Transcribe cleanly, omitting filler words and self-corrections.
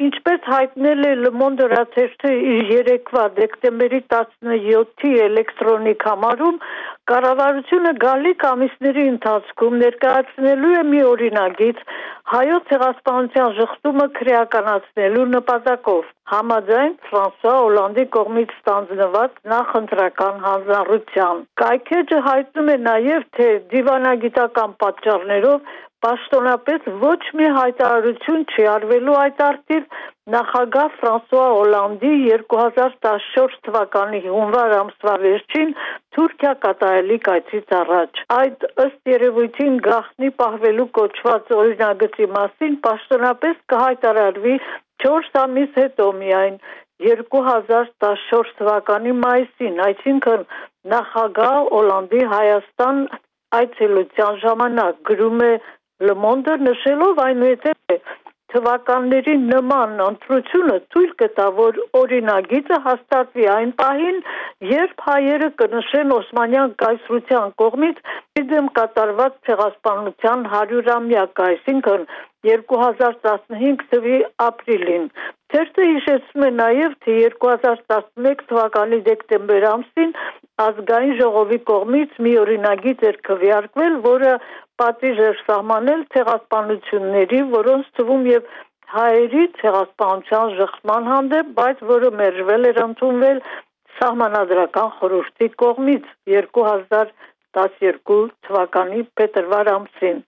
Ինչպես հայտնել է Le Monde հրաթերթը իր երեկվա դեկտեմբերի 17-ի էլեկտրոնիկ համարում, կառավարությունը գալիք ամիսների ընթացքում ներկայացնելու է մի օրինագիծ հայոց ցեղասպանության շղթումը քրեականացնելու նպատակով, համաձայն Ֆրանսուଆ Օլանդի կողմից ստանձնված նախընտրական հանձնառության։ Կայքէջը հայտնում է նաև, թե դիվանագիտական պատճառներով պաշտոնապես ոչ մի հայտարարություն չի արվելու այդ առթիվ նախագահ Ֆրանսուଆ Օլանդի 2014 թվականի հունվար ամսվա վերջին Թուրքիա կատարելիք այցից առաջ։ Այդ ըստ երևույթին գաղտնի պահվելու կոչված օրինագծի մասին պաշտոնապես կհայտարարվի 4 ամիս հետո միայն 2014 թվականի մայիսին, այսինքն նախագահ Օլանդի Հայաստան այցելության ժամանակ, գրում է Le Monde, նշելով այնուհետև թվականների նման ընտրությունը թույլ կտա, որ օրինագիծը հաստատվի այն պահին, երբ հայերը կնշեն Օսմանյան կայսրության կողմից դեմ կատարված ցեղասպանության 100-ամյակը, այսինքն 2015 թվականի ապրիլին։ Թերթը հիշեցնում է նաև, թե 2011 թվականի դեկտեմբեր ամսին ազգային ժողովի կողմից մի օրինագիծ էր քվեարկվել, որը պատիժ էր սահմանել ցեղասպանությունների, որոնց թվում եւ հայերի ցեղասպանության շղթման հանդեպ, բայց որը մերժվել էր ընդունվել Սահմանադրական խորհրդի կողմից 2012 թվականի փետրվար ամսին։